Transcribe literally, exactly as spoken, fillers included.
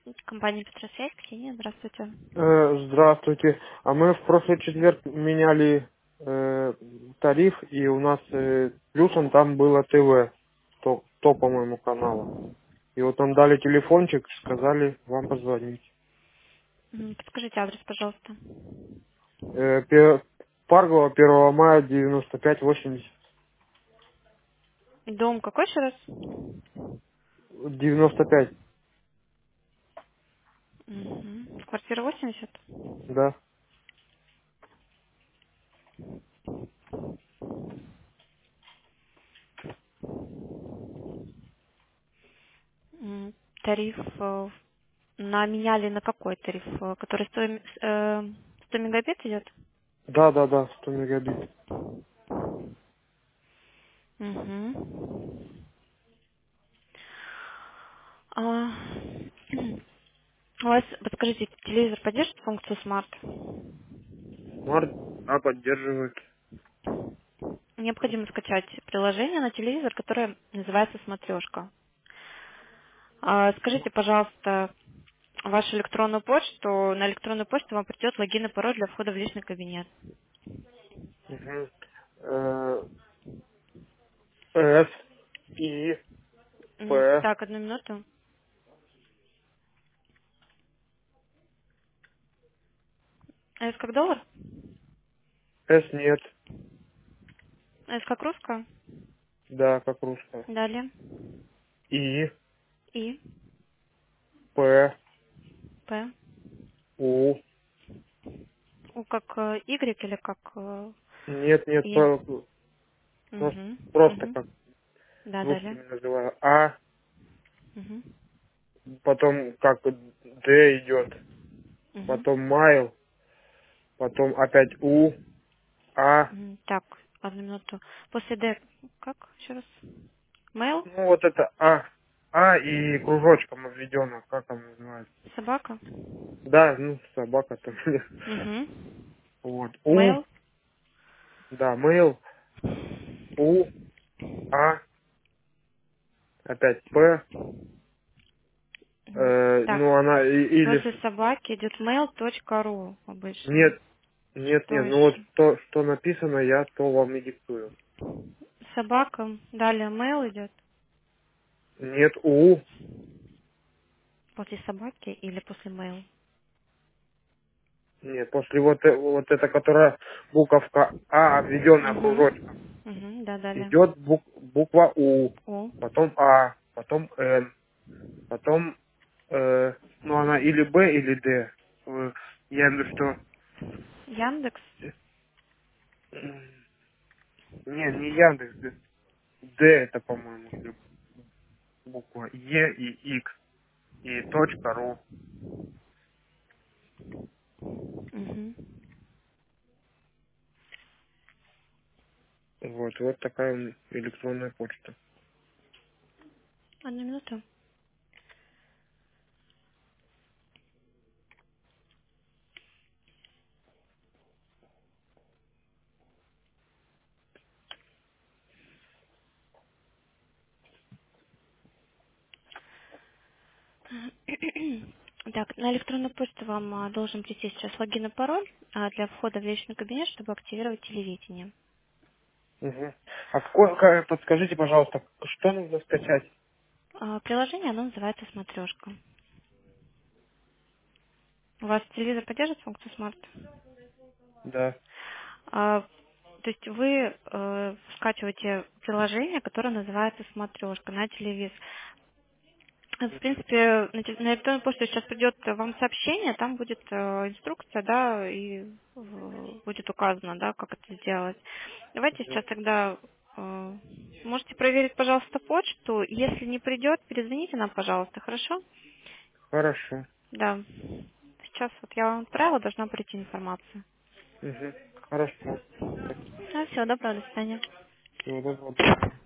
Компания Петросвязь, Ксения, здравствуйте. Э, Здравствуйте. А мы в прошлый четверг меняли э, тариф, и у нас э, плюсом там было ТВ, то, то, по-моему, канала. И вот нам дали телефончик, сказали вам позвонить. М, Подскажите адрес, пожалуйста. Э, пе- Паргова, первого мая, девяносто пять восемьдесят. Дом какой еще раз? девяносто пять, Мгм. Квартира восемьдесят. да. М, Тариф э, на меняли на какой тариф? Э, Который сто, м- э, сто мегабит идет? Да, да, да, сто мегабит. Угу. А, у вас, подскажите, телевизор поддерживает функцию смарт? Смарт, а, поддерживает. Необходимо скачать приложение на телевизор, которое называется «Смотрешка». А, Скажите, пожалуйста, вашу электронную почту. На электронную почту вам придет логин и пароль для входа в личный кабинет. Угу. Э, С, И, М, П, Так, одну минуту. С как доллар? С нет, С как русская? да, как русская. Далее. И, И, П, П. У. У как э, Y или как э, Нет, нет, И? по- просто, Угу. просто Угу. как Да, далее. русскими называю. А, Угу. потом как Д идет, Угу. потом Майл, потом опять У, А. Так, одну минуту. После Д как? Еще раз. Mail? Ну вот это А. А и кружочком обведено, как он называется. Собака? Да, ну собака там. Угу. Вот. У, Mail? да, Mail, У, А, опять П. Мгм. Э, Так, ну она и- или после собаки идет mail.ru обычно. нет, нет, Что нет, ну вот еще? то, что написано, я то вам и диктую. Собака. Далее mail идет. Нет, У, После собаки или после mail? нет, после вот, э- вот это, которая буковка А, обведенная кружочком, Угу. Угу, да, далее. идет бук- буква У, О. потом А, потом Н, потом, э, ну она или Б, или Д. Э, Я имею в виду, что, Яндекс. м, не, не Яндекс, Д, Д это, по-моему, или буква Е и Х, и точка ру. Угу. Вот, вот такая у меня электронная почта. Одну минуту. Так, на электронную почту вам а, должен прийти сейчас логин и пароль а, для входа в личный кабинет, чтобы активировать телевидение. Угу. А сколько, подскажите, пожалуйста, что нужно скачать? А, Приложение, оно называется «Смотрешка». У вас телевизор поддерживает функцию смарт? Да. А, То есть вы э, скачиваете приложение, которое называется «Смотрешка» на телевизор. В принципе, на те- на электронную почту сейчас придет вам сообщение, там будет э, инструкция, да, и э, будет указано, да, как это сделать. Давайте Мгм. сейчас тогда э, можете проверить, пожалуйста, почту. Если не придет, перезвоните нам, пожалуйста, хорошо? Хорошо. Да. Сейчас вот я вам отправила, должна прийти информация. Угу. Хорошо. А, все, доброго, до свидания. Всего доброго, до свидания.